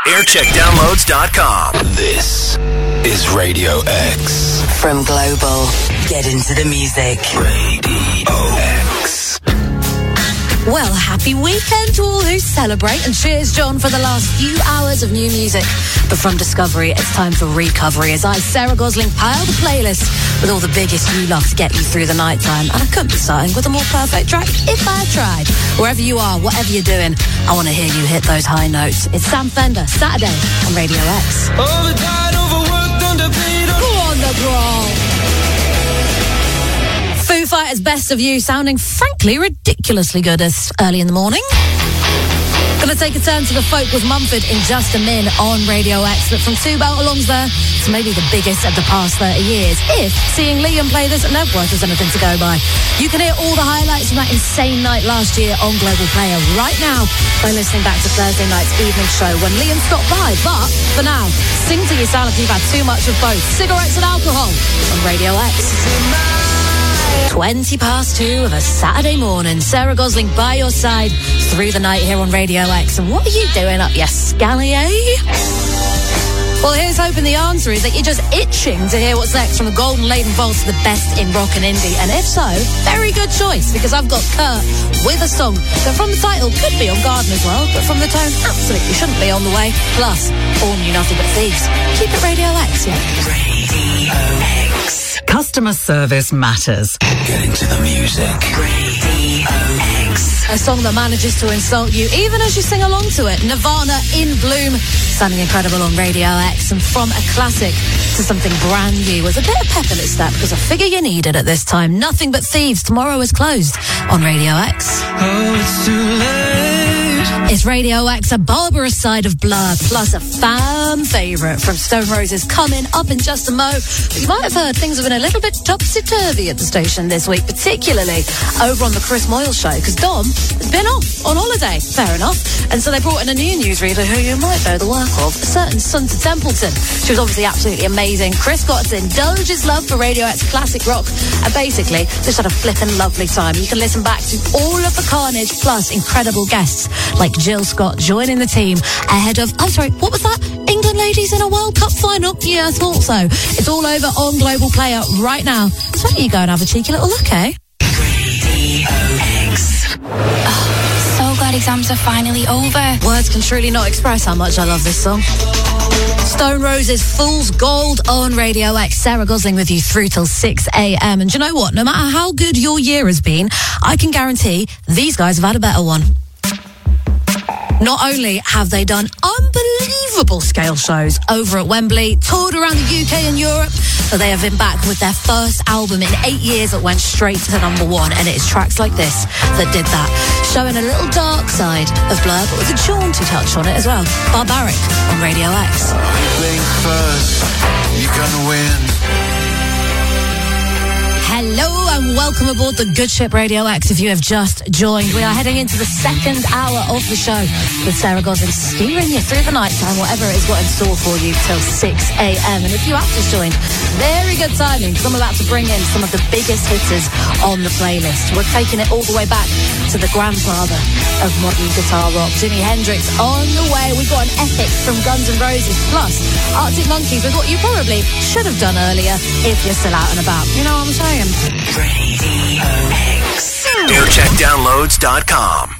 Aircheckdownloads.com. This is Radio X. From Global, get into the music. Radio X. Well, happy weekend to all who celebrate, and cheers, John, for the last few hours of new music. But from Discovery, it's time for recovery as I, Sarah Gosling, pile the playlist with all the biggest you love to get you through the night time. And I couldn't be starting with a more perfect track if I tried. Wherever you are, whatever you're doing, I want to hear you hit those high notes. It's Sam Fender, Saturday on Radio X. Overtired, overworked, underpaid. On the growl. Foo Fighters' Best of You, sounding frankly ridiculously good as early in the morning. Gonna take a turn to the folk with Mumford in just a min on Radio X, but from two belt-alongs there to maybe the biggest of the past 30 years, if seeing Liam play this at Knebworth was anything to go by. You can hear all the highlights from that insane night last year on Global Player right now by listening back to Thursday night's evening show when Liam stopped by. But for now, sing till you sound like you've had too much of both cigarettes and alcohol on Radio X. 20 past 2 of a Saturday morning. Sarah Gosling by your side through the night here on Radio X. And what are you doing up your scally, eh? Well, here's hoping the answer is that you're just itching to hear what's next from the Golden Laden Vaults of the best in rock and indie. And if so, very good choice, because I've got Kurt with a song that from the title could be on Garden as well, but from the tone absolutely shouldn't be on the way. Plus, all new Nothing But Thieves. Keep it Radio X, yeah? Radio X. Customer service matters. Get into the music. Radio X. A song that manages to insult you even as you sing along to it. Nirvana, In Bloom, sounding incredible on Radio X. And from a classic to something brand new with a bit of pep in its step, because I figure you need it at this time. Nothing But Thieves, Tomorrow Is Closed on Radio X. Oh, it's too late. It's Radio X, a barbarous side of Blur, plus a fan favourite from Stone Roses coming up in just a mo. But you might have heard things have been a little bit topsy-turvy at the station this week, particularly over on the Chris Moyle show, because Dom has been off on holiday, fair enough. And so they brought in a new newsreader who you might know the work of, a certain Sunta Templeton. She was obviously absolutely amazing. Chris got to indulge his love for Radio X classic rock and basically just had a flippin' lovely time. You can listen back to all of the carnage plus incredible guests like Jill Scott joining the team ahead of, I'm sorry, what was that? England ladies in a World Cup final? Yeah, I thought so. It's all over on Global Player right now. So why don't you go and have a cheeky little look, eh? Radio X. Oh, so glad exams are finally over. Words can truly not express how much I love this song. Stone Roses, Fool's Gold on Radio X. Sarah Gosling with you through till 6 a.m. And do you know what? No matter how good your year has been, I can guarantee these guys have had a better one. Not only have they done unbelievable scale shows over at Wembley, toured around the UK and Europe, but they have been back with their first album in 8 years that went straight to #1, and it is tracks like this that did that, showing a little dark side of Blur, but with a jaunty touch on it as well. Barbaric on Radio X. You think first, you're gonna win. Hello and welcome aboard the Good Ship Radio X. If you have just joined, we are heading into the second hour of the show with Sarah Gosling steering you through the night time, whatever it is got in store for you, till 6 a.m. And if you have just joined, very good timing, because I'm about to bring in some of the biggest hitters on the playlist. We're taking it all the way back to the grandfather of modern guitar rock, Jimi Hendrix, on the way. We've got an epic from Guns N' Roses, plus Arctic Monkeys with what you probably should have done earlier if you're still out and about. You know what I'm saying? Radio X. Aircheckdownloads.com.